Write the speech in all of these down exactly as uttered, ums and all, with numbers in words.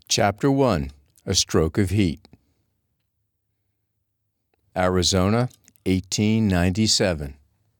Chapter one. A Stroke of Heat. Arizona, eighteen ninety-seven.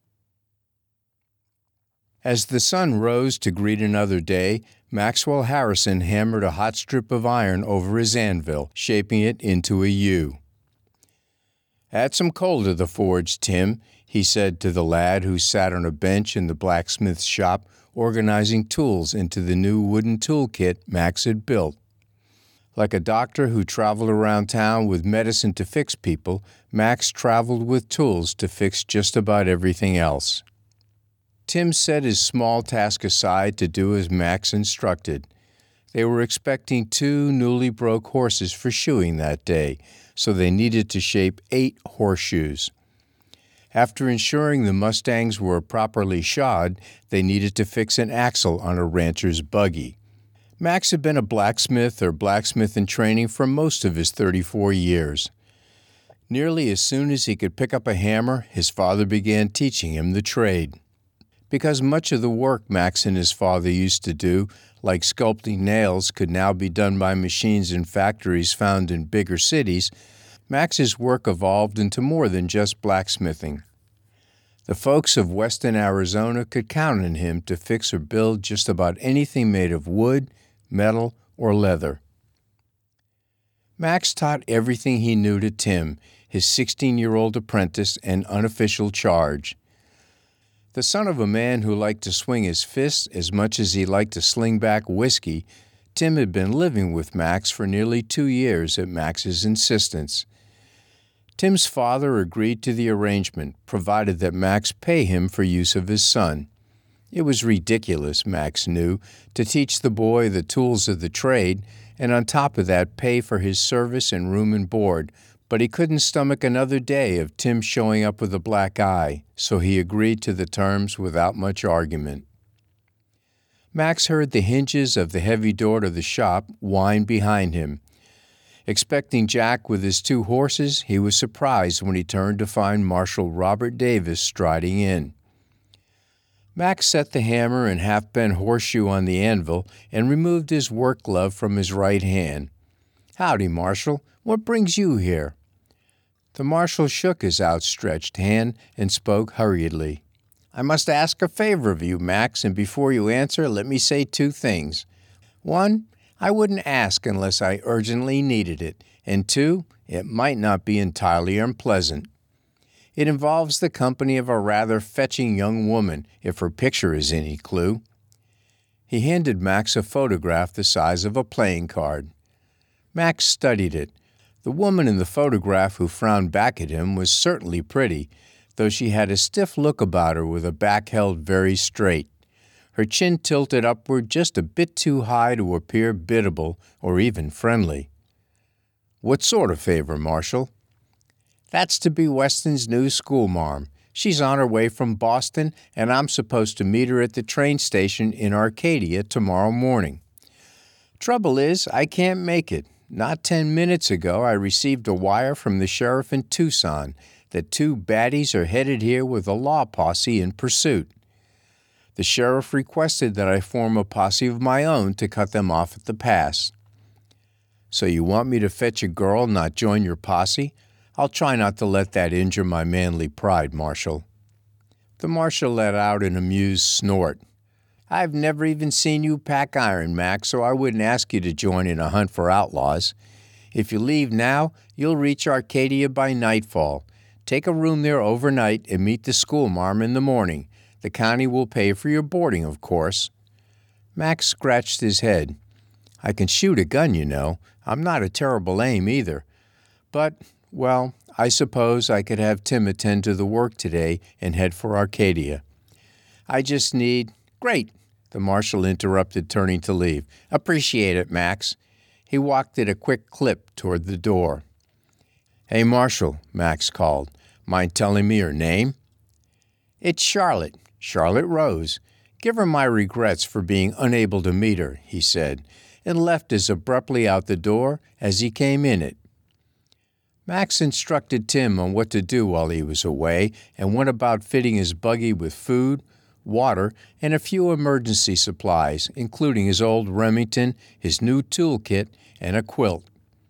As the sun rose to greet another day, Maxwell Harrison hammered a hot strip of iron over his anvil, shaping it into a U. "Add some coal to the forge, Tim," he said to the lad who sat on a bench in the blacksmith's shop organizing tools into the new wooden toolkit Max had built. Like a doctor who traveled around town with medicine to fix people, Max traveled with tools to fix just about everything else. Tim set his small task aside to do as Max instructed. They were expecting two newly broke horses for shoeing that day, so they needed to shape eight horseshoes. After ensuring the Mustangs were properly shod, they needed to fix an axle on a rancher's buggy. Max had been a blacksmith or blacksmith in training for most of his thirty-four years. Nearly as soon as he could pick up a hammer, his father began teaching him the trade. Because much of the work Max and his father used to do, like sculpting nails, could now be done by machines in factories found in bigger cities, Max's work evolved into more than just blacksmithing. The folks of western Arizona could count on him to fix or build just about anything made of wood, metal, or leather. Max taught everything he knew to Tim, his sixteen-year-old apprentice and unofficial charge. The son of a man who liked to swing his fists as much as he liked to sling back whiskey, Tim had been living with Max for nearly two years at Max's insistence. Tim's father agreed to the arrangement, provided that Max pay him for use of his son. It was ridiculous, Max knew, to teach the boy the tools of the trade, and on top of that pay for his service and room and board, but he couldn't stomach another day of Tim showing up with a black eye, so he agreed to the terms without much argument. Max heard the hinges of the heavy door to the shop whine behind him. Expecting Jack with his two horses, he was surprised when he turned to find Marshal Robert Davis striding in. Max set the hammer and half-bent horseshoe on the anvil and removed his work glove from his right hand. "Howdy, Marshal. What brings you here?" The Marshal shook his outstretched hand and spoke hurriedly. "I must ask a favor of you, Max, and before you answer, let me say two things. One, I wouldn't ask unless I urgently needed it, and two, it might not be entirely unpleasant. It involves the company of a rather fetching young woman, if her picture is any clue." He handed Max a photograph the size of a playing card. Max studied it. The woman in the photograph who frowned back at him was certainly pretty, though she had a stiff look about her with a back held very straight. Her chin tilted upward just a bit too high to appear biddable or even friendly. "What sort of favor, Marshal?" "That's to be Weston's new schoolmarm. She's on her way from Boston, and I'm supposed to meet her at the train station in Arcadia tomorrow morning. Trouble is, I can't make it. Not ten minutes ago, I received a wire from the sheriff in Tucson that two baddies are headed here with a law posse in pursuit. The sheriff requested that I form a posse of my own to cut them off at the pass." "So you want me to fetch a girl, not join your posse? I'll try not to let that injure my manly pride, Marshal." The Marshal let out an amused snort. "I've never even seen you pack iron, Max, so I wouldn't ask you to join in a hunt for outlaws. If you leave now, you'll reach Arcadia by nightfall. Take a room there overnight and meet the schoolmarm in the morning. The county will pay for your boarding, of course." Max scratched his head. "I can shoot a gun, you know. I'm not a terrible aim either. But, well, I suppose I could have Tim attend to the work today and head for Arcadia. I just need—" "Great," the Marshal interrupted, turning to leave. "Appreciate it, Max." He walked at a quick clip toward the door. "Hey, Marshal," Max called. "Mind telling me her name?" "It's Charlotte. Charlotte Rose. Give her my regrets for being unable to meet her," he said, and left as abruptly out the door as he came in it. Max instructed Tim on what to do while he was away and went about fitting his buggy with food, water, and a few emergency supplies, including his old Remington, his new toolkit, and a quilt.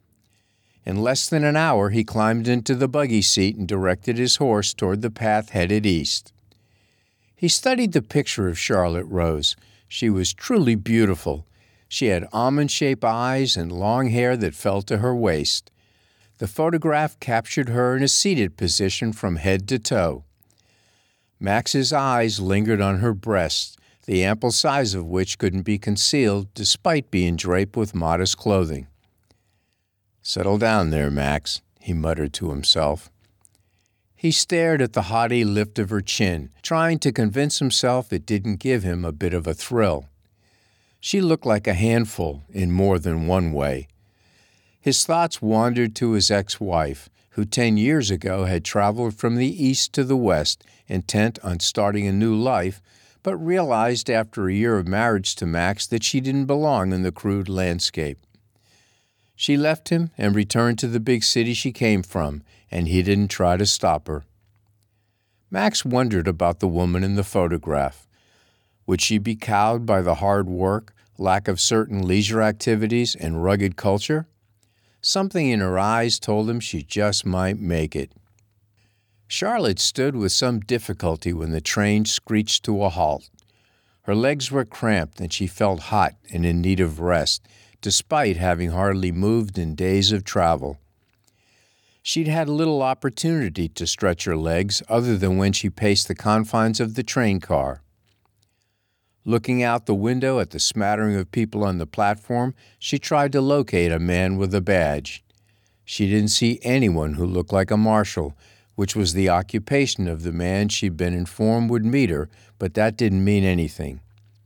In less than an hour, he climbed into the buggy seat and directed his horse toward the path headed east. He studied the picture of Charlotte Rose. She was truly beautiful. She had almond-shaped eyes and long hair that fell to her waist. The photograph captured her in a seated position from head to toe. Max's eyes lingered on her breasts, the ample size of which couldn't be concealed despite being draped with modest clothing. "Settle down there, Max," he muttered to himself. He stared at the haughty lift of her chin, trying to convince himself it didn't give him a bit of a thrill. She looked like a handful in more than one way. His thoughts wandered to his ex-wife, who ten years ago had traveled from the east to the west, intent on starting a new life, but realized after a year of marriage to Max that she didn't belong in the crude landscape. She left him and returned to the big city she came from, and he didn't try to stop her. Max wondered about the woman in the photograph. Would she be cowed by the hard work, lack of certain leisure activities, and rugged culture? Something in her eyes told him she just might make it. Charlotte stood with some difficulty when the train screeched to a halt. Her legs were cramped and she felt hot and in need of rest, despite having hardly moved in days of travel. She'd had little opportunity to stretch her legs other than when she paced the confines of the train car. Looking out the window at the smattering of people on the platform, she tried to locate a man with a badge. She didn't see anyone who looked like a marshal, which was the occupation of the man she'd been informed would meet her, but that didn't mean anything.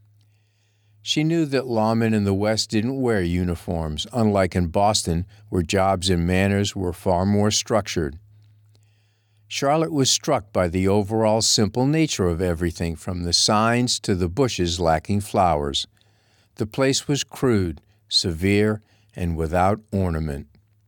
She knew that lawmen in the West didn't wear uniforms, unlike in Boston, where jobs and manners were far more structured. Charlotte was struck by the overall simple nature of everything, from the signs to the bushes lacking flowers. The place was crude, severe, and without ornament.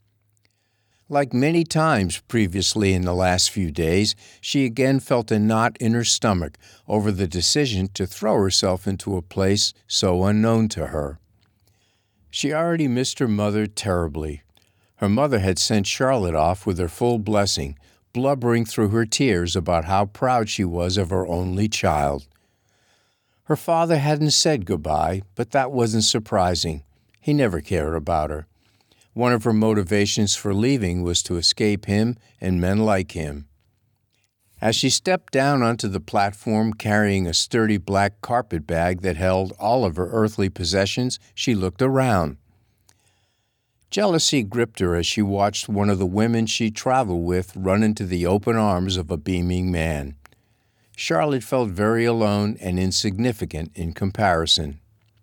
Like many times previously in the last few days, she again felt a knot in her stomach over the decision to throw herself into a place so unknown to her. She already missed her mother terribly. Her mother had sent Charlotte off with her full blessing, blubbering through her tears about how proud she was of her only child. Her father hadn't said goodbye, but that wasn't surprising. He never cared about her. One of her motivations for leaving was to escape him and men like him. As she stepped down onto the platform carrying a sturdy black carpet bag that held all of her earthly possessions, she looked around. Jealousy gripped her as she watched one of the women she traveled with run into the open arms of a beaming man. Charlotte felt very alone and insignificant in comparison.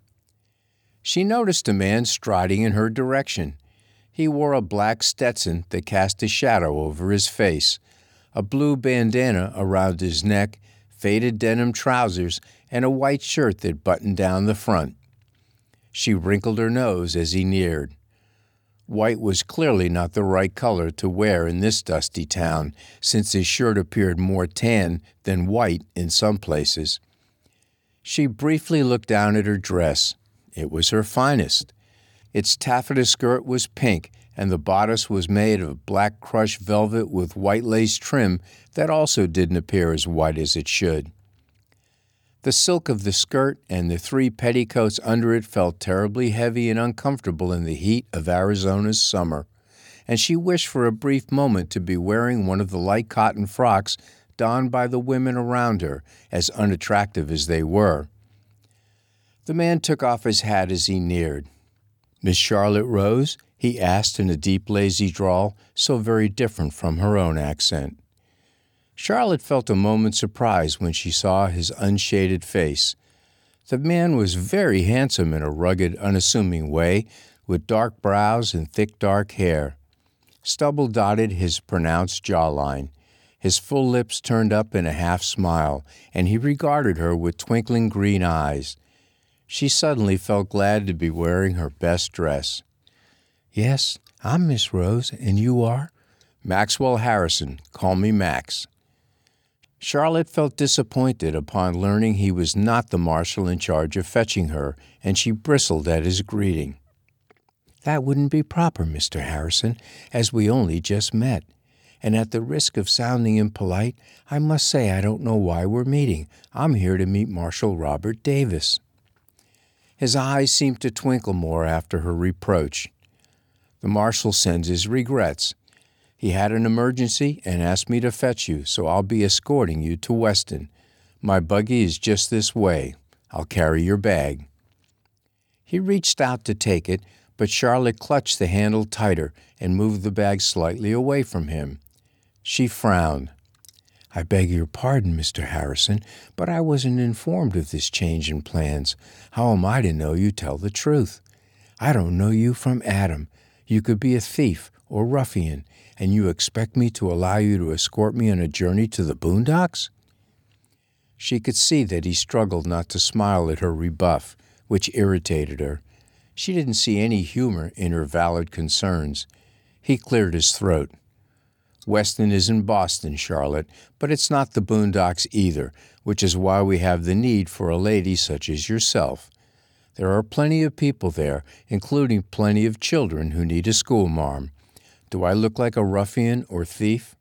She noticed a man striding in her direction. He wore a black Stetson that cast a shadow over his face, a blue bandana around his neck, faded denim trousers, and a white shirt that buttoned down the front. She wrinkled her nose as he neared. White was clearly not the right color to wear in this dusty town, since his shirt appeared more tan than white in some places. She briefly looked down at her dress. It was her finest. Its taffeta skirt was pink, and the bodice was made of black crushed velvet with white lace trim that also didn't appear as white as it should. The silk of the skirt and the three petticoats under it felt terribly heavy and uncomfortable in the heat of Arizona's summer, and she wished for a brief moment to be wearing one of the light cotton frocks donned by the women around her, as unattractive as they were. The man took off his hat as he neared. "Miss Charlotte Rose?" he asked in a deep, lazy drawl, so very different from her own accent. Charlotte felt a moment's surprise when she saw his unshaded face. The man was very handsome in a rugged, unassuming way, with dark brows and thick dark hair. Stubble dotted his pronounced jawline. His full lips turned up in a half smile, and he regarded her with twinkling green eyes. She suddenly felt glad to be wearing her best dress. "Yes, I'm Miss Rose, and you are?" "Maxwell Harrison. Call me Max." Charlotte felt disappointed upon learning he was not the marshal in charge of fetching her, and she bristled at his greeting. "That wouldn't be proper, Mister Harrison, as we only just met. And at the risk of sounding impolite, I must say I don't know why we're meeting. I'm here to meet Marshal Robert Davis." His eyes seemed to twinkle more after her reproach. "The marshal sends his regrets. He had an emergency and asked me to fetch you, so I'll be escorting you to Weston. My buggy is just this way. I'll carry your bag." He reached out to take it, but Charlotte clutched the handle tighter and moved the bag slightly away from him. She frowned. "I beg your pardon, Mister Harrison, but I wasn't informed of this change in plans. How am I to know you tell the truth? I don't know you from Adam. You could be a thief or ruffian, and you expect me to allow you to escort me on a journey to the boondocks?" She could see that he struggled not to smile at her rebuff, which irritated her. She didn't see any humor in her valid concerns. He cleared his throat. "Weston isn't Boston, Charlotte, but it's not the boondocks either, which is why we have the need for a lady such as yourself. There are plenty of people there, including plenty of children who need a schoolmarm. Do I look like a ruffian or thief?"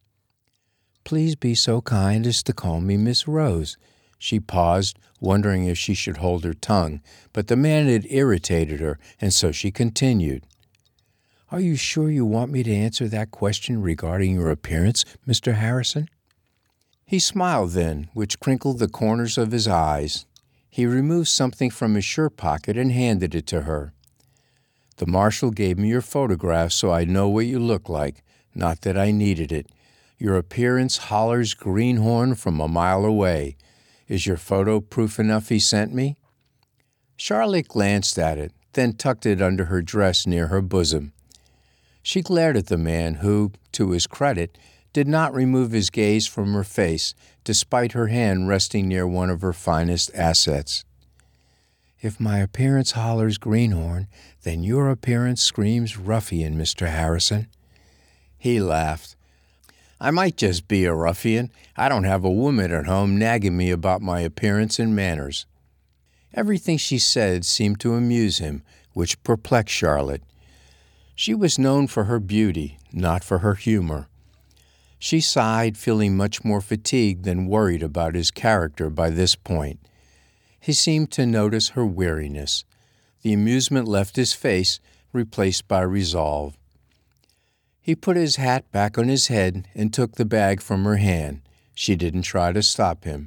"Please be so kind as to call me Miss Rose." She paused, wondering if she should hold her tongue, but the man had irritated her, and so she continued. "Are you sure you want me to answer that question regarding your appearance, Mister Harrison?" He smiled then, which crinkled the corners of his eyes. He removed something from his shirt pocket and handed it to her. "The marshal gave me your photograph so I know what you look like, not that I needed it. Your appearance hollers greenhorn from a mile away. Is your photo proof enough he sent me?" Charlotte glanced at it, then tucked it under her dress near her bosom. She glared at the man who, to his credit, did not remove his gaze from her face, despite her hand resting near one of her finest assets. "If my appearance hollers greenhorn, then your appearance screams ruffian, Mister Harrison." He laughed. "I might just be a ruffian. I don't have a woman at home nagging me about my appearance and manners." Everything she said seemed to amuse him, which perplexed Charlotte. She was known for her beauty, not for her humor. She sighed, feeling much more fatigued than worried about his character by this point. He seemed to notice her weariness. The amusement left his face, replaced by resolve. He put his hat back on his head and took the bag from her hand. She didn't try to stop him.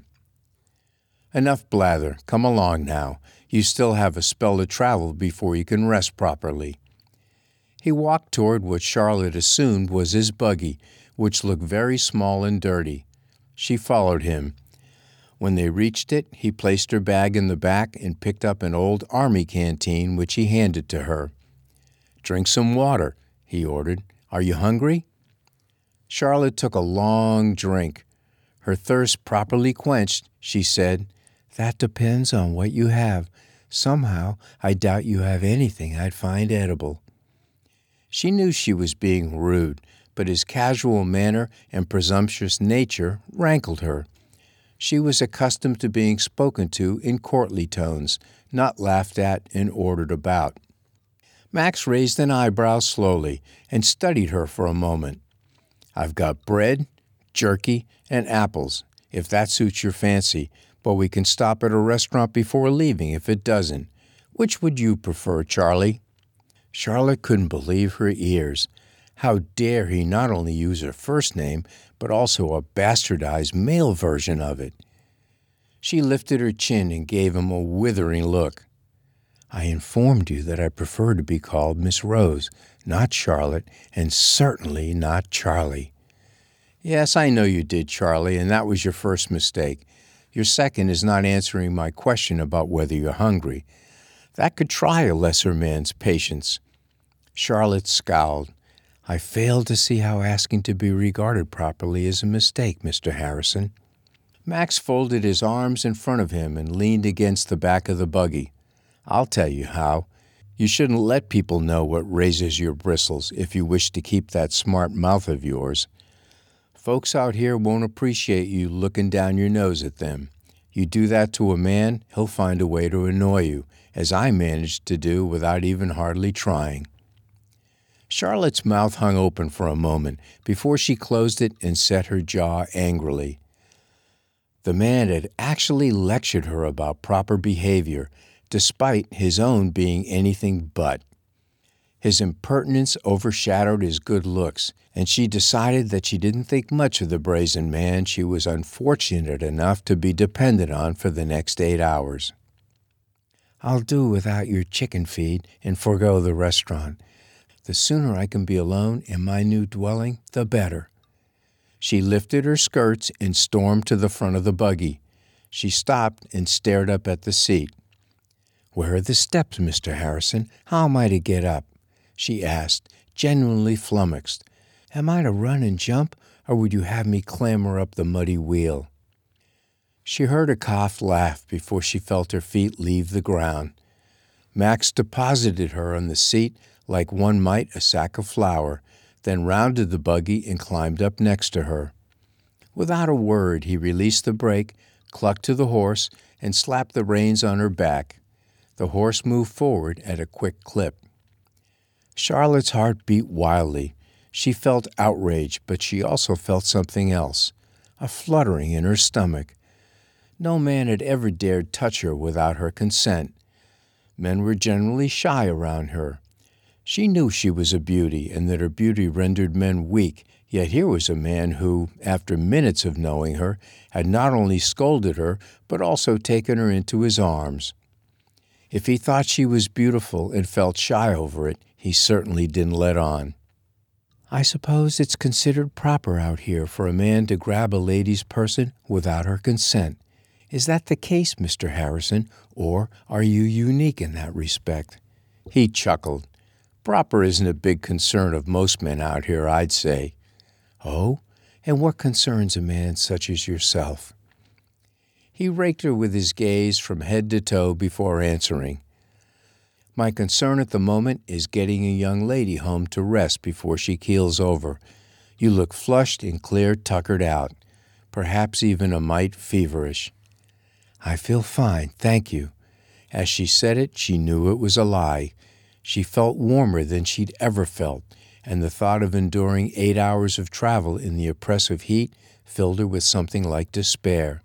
"Enough blather. Come along now. You still have a spell to travel before you can rest properly." He walked toward what Charlotte assumed was his buggy, which looked very small and dirty. She followed him. When they reached it, he placed her bag in the back and picked up an old army canteen which he handed to her. "Drink some water," he ordered. "Are you hungry?" Charlotte took a long drink. Her thirst properly quenched, she said, "That depends on what you have. Somehow, I doubt you have anything I'd find edible." She knew she was being rude, but his casual manner and presumptuous nature rankled her. She was accustomed to being spoken to in courtly tones, not laughed at and ordered about. Max raised an eyebrow slowly and studied her for a moment. "I've got bread, jerky, and apples, if that suits your fancy, but we can stop at a restaurant before leaving if it doesn't. Which would you prefer, Charlie?" Charlotte couldn't believe her ears. How dare he not only use her first name, but also a bastardized male version of it? She lifted her chin and gave him a withering look. "I informed you that I prefer to be called Miss Rose, not Charlotte, and certainly not Charlie." "Yes, I know you did, Charlie, and that was your first mistake. Your second is not answering my question about whether you're hungry. That could try a lesser man's patience." Charlotte scowled. "I fail to see how asking to be regarded properly is a mistake, Mister Harrison." Max folded his arms in front of him and leaned against the back of the buggy. "I'll tell you how. You shouldn't let people know what raises your bristles if you wish to keep that smart mouth of yours. Folks out here won't appreciate you looking down your nose at them. You do that to a man, he'll find a way to annoy you, as I managed to do without even hardly trying." Charlotte's mouth hung open for a moment before she closed it and set her jaw angrily. The man had actually lectured her about proper behavior, despite his own being anything but. His impertinence overshadowed his good looks, and she decided that she didn't think much of the brazen man she was unfortunate enough to be dependent on for the next eight hours. "I'll do without your chicken feed and forego the restaurant. The sooner I can be alone in my new dwelling, the better." She lifted her skirts and stormed to the front of the buggy. She stopped and stared up at the seat. "Where are the steps, Mister Harrison? How am I to get up?" she asked, genuinely flummoxed. "Am I to run and jump, or would you have me clamber up the muddy wheel?" She heard a coughed laugh before she felt her feet leave the ground. Max deposited her on the seat like one might a sack of flour, then rounded the buggy and climbed up next to her. Without a word, he released the brake, clucked to the horse, and slapped the reins on her back. The horse moved forward at a quick clip. Charlotte's heart beat wildly. She felt outrage, but she also felt something else, a fluttering in her stomach. No man had ever dared touch her without her consent. Men were generally shy around her. She knew she was a beauty and that her beauty rendered men weak, yet here was a man who, after minutes of knowing her, had not only scolded her, but also taken her into his arms. If he thought she was beautiful and felt shy over it, he certainly didn't let on. "I suppose it's considered proper out here for a man to grab a lady's person without her consent. Is that the case, Mister Harrison, or are you unique in that respect?" He chuckled. "Proper isn't a big concern of most men out here, I'd say." "Oh? And what concerns a man such as yourself?" He raked her with his gaze from head to toe before answering. "My concern at the moment is getting a young lady home to rest before she keels over. You look flushed and clear tuckered out, perhaps even a mite feverish." "I feel fine, thank you." As she said it, she knew it was a lie. She felt warmer than she'd ever felt, and the thought of enduring eight hours of travel in the oppressive heat filled her with something like despair.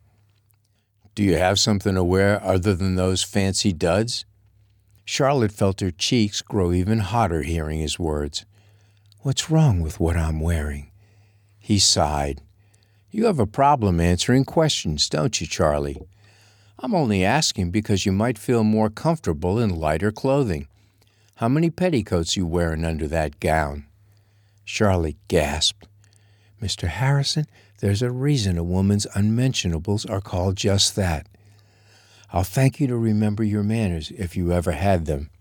"Do you have something to wear other than those fancy duds?" Charlotte felt her cheeks grow even hotter hearing his words. "What's wrong with what I'm wearing?" He sighed. "You have a problem answering questions, don't you, Charlie? I'm only asking because you might feel more comfortable in lighter clothing. How many petticoats you wearing under that gown?" Charlotte gasped. "Mister Harrison, there's a reason a woman's unmentionables are called just that. I'll thank you to remember your manners if you ever had them."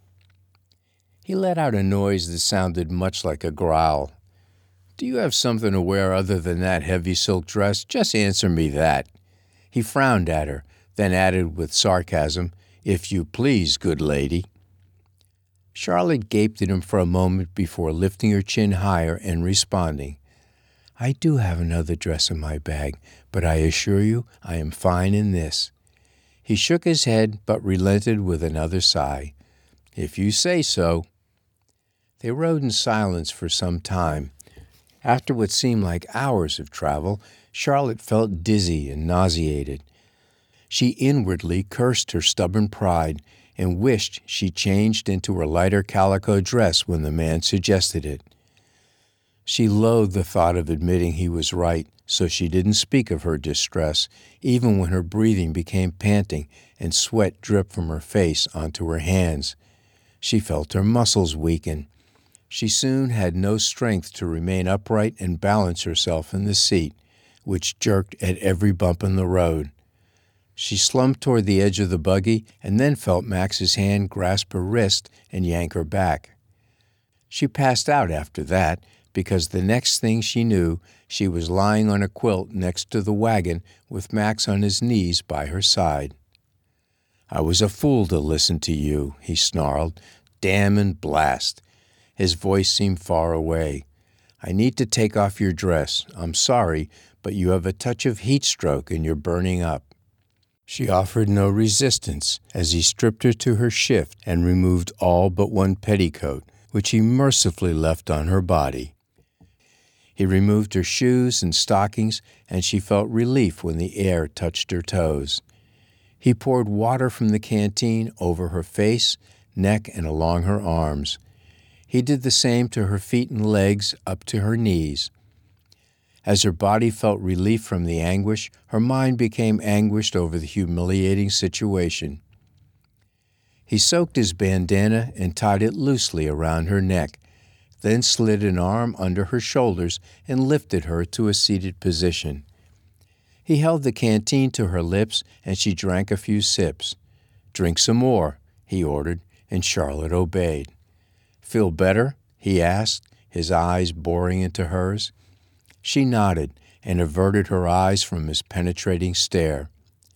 He let out a noise that sounded much like a growl. "Do you have something to wear other than that heavy silk dress? Just answer me that." He frowned at her, then added with sarcasm, "If you please, good lady." Charlotte gaped at him for a moment before lifting her chin higher and responding, "I do have another dress in my bag, but I assure you I am fine in this." He shook his head, but relented with another sigh. "If you say so." They rode in silence for some time. After what seemed like hours of travel, Charlotte felt dizzy and nauseated. She inwardly cursed her stubborn pride and wished she changed into her lighter calico dress when the man suggested it. She loathed the thought of admitting he was right, so she didn't speak of her distress, even when her breathing became panting and sweat dripped from her face onto her hands. She felt her muscles weaken. She soon had no strength to remain upright and balance herself in the seat, which jerked at every bump in the road. She slumped toward the edge of the buggy and then felt Max's hand grasp her wrist and yank her back. She passed out after that, because the next thing she knew, she was lying on a quilt next to the wagon with Max on his knees by her side. "I was a fool to listen to you," he snarled. "Damn and blast." His voice seemed far away. I need to take off your dress. I'm sorry, but you have a touch of heat stroke and you're burning up." She offered no resistance as he stripped her to her shift and removed all but one petticoat, which he mercifully left on her body. He removed her shoes and stockings, and she felt relief when the air touched her toes. He poured water from the canteen over her face, neck, and along her arms. He did the same to her feet and legs up to her knees. As her body felt relief from the anguish, her mind became anguished over the humiliating situation. He soaked his bandana and tied it loosely around her neck, then slid an arm under her shoulders and lifted her to a seated position. He held the canteen to her lips, and she drank a few sips. "Drink some more," he ordered, and Charlotte obeyed. "Feel better?" he asked, his eyes boring into hers. She nodded and averted her eyes from his penetrating stare.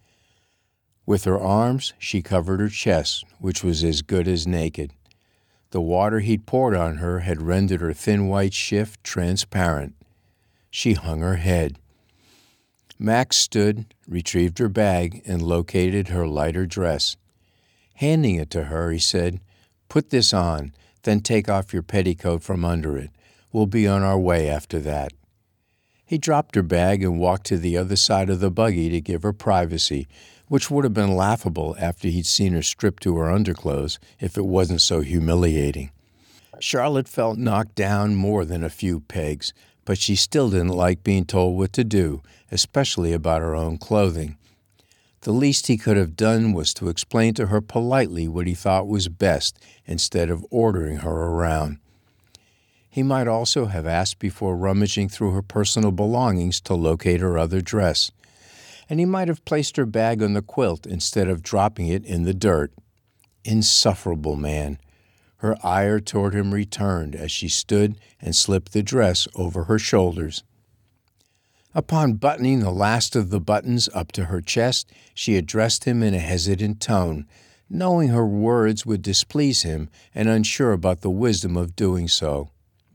With her arms, she covered her chest, which was as good as naked. The water he'd poured on her had rendered her thin white shift transparent. She hung her head. Max stood, retrieved her bag, and located her lighter dress. Handing it to her, he said, "Put this on, then take off your petticoat from under it. We'll be on our way after that." He dropped her bag and walked to the other side of the buggy to give her privacy, which would have been laughable after he'd seen her stripped to her underclothes if it wasn't so humiliating. Charlotte felt knocked down more than a few pegs, but she still didn't like being told what to do, especially about her own clothing. The least he could have done was to explain to her politely what he thought was best instead of ordering her around. He might also have asked before rummaging through her personal belongings to locate her other dress, and he might have placed her bag on the quilt instead of dropping it in the dirt. Insufferable man. Her ire toward him returned as she stood and slipped the dress over her shoulders. Upon buttoning the last of the buttons up to her chest, she addressed him in a hesitant tone, knowing her words would displease him and unsure about the wisdom of doing so.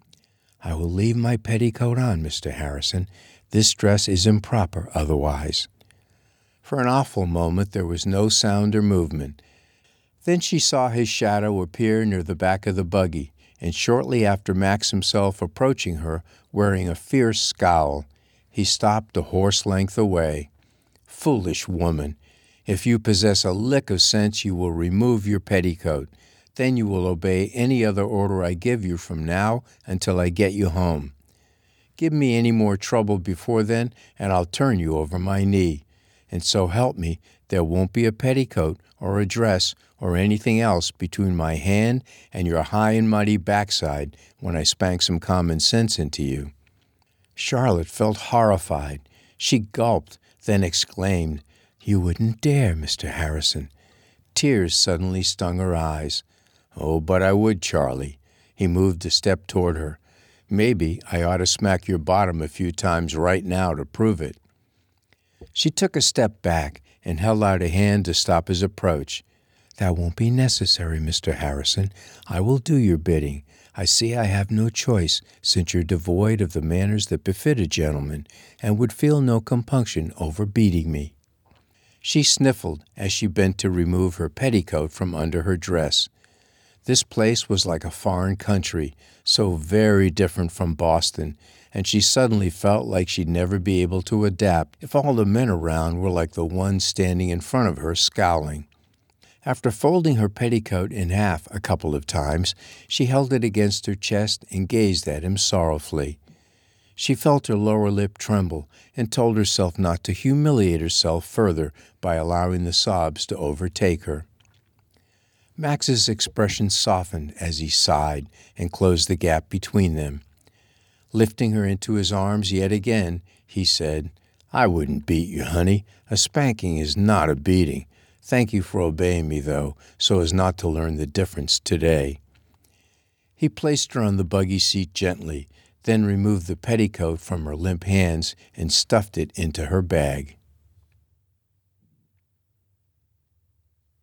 "I will leave my petticoat on, Mister Harrison. This dress is improper otherwise." For an awful moment there was no sound or movement. Then she saw his shadow appear near the back of the buggy, and shortly after Max himself approaching her, wearing a fierce scowl, he stopped a horse length away. "Foolish woman! If you possess a lick of sense, you will remove your petticoat. Then you will obey any other order I give you from now until I get you home. Give me any more trouble before then, and I'll turn you over my knee. And so help me, there won't be a petticoat or a dress or anything else between my hand and your high and mighty backside when I spank some common sense into you." Charlotte felt horrified. She gulped, then exclaimed, "You wouldn't dare, Mister Harrison." Tears suddenly stung her eyes. "Oh, but I would, Charlie." He moved a step toward her. "Maybe I ought to smack your bottom a few times right now to prove it." She took a step back and held out a hand to stop his approach. "That won't be necessary, Mister Harrison. I will do your bidding. I see I have no choice, since you're devoid of the manners that befit a gentleman, and would feel no compunction over beating me." She sniffled as she bent to remove her petticoat from under her dress. This place was like a foreign country, so very different from Boston, and she suddenly felt like she'd never be able to adapt if all the men around were like the one standing in front of her scowling. After folding her petticoat in half a couple of times, she held it against her chest and gazed at him sorrowfully. She felt her lower lip tremble and told herself not to humiliate herself further by allowing the sobs to overtake her. Max's expression softened as he sighed and closed the gap between them. Lifting her into his arms yet again, he said, "I wouldn't beat you, honey. A spanking is not a beating. Thank you for obeying me, though, so as not to learn the difference today." He placed her on the buggy seat gently, then removed the petticoat from her limp hands and stuffed it into her bag.